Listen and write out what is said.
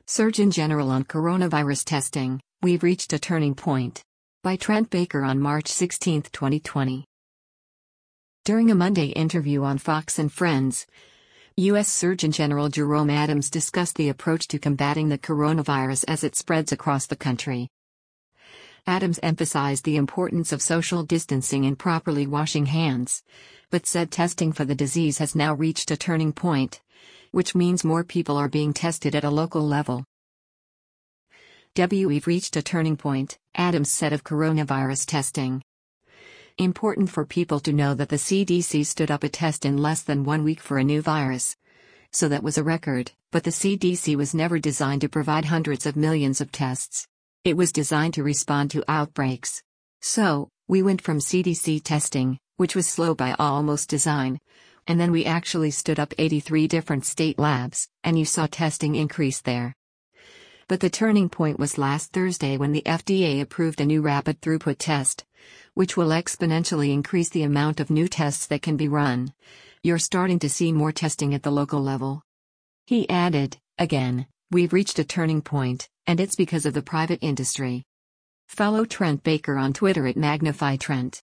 Surgeon General on Coronavirus Testing, We've Reached a Turning Point. By Trent Baker on March 16, 2020. During a Monday interview on Fox and Friends, U.S. Surgeon General Jerome Adams discussed the approach to combating the coronavirus as it spreads across the country. Adams emphasized the importance of social distancing and properly washing hands, but said testing for the disease has now reached a turning point, which means more people are being tested at a local level. We've reached a turning point, Adams said of coronavirus testing. Important for people to know that the CDC stood up a test in less than 1 week for a new virus. So that was a record, but the CDC was never designed to provide hundreds of millions of tests. It was designed to respond to outbreaks. So, we went from CDC testing, which was slow by almost design, and then we actually stood up 83 different state labs, and you saw testing increase there. But the turning point was last Thursday when the FDA approved a new rapid throughput test, which will exponentially increase the amount of new tests that can be run. You're starting to see more testing at the local level. He added, again, we've reached a turning point, and it's because of the private industry. Follow Trent Baker on Twitter at MagnifyTrent.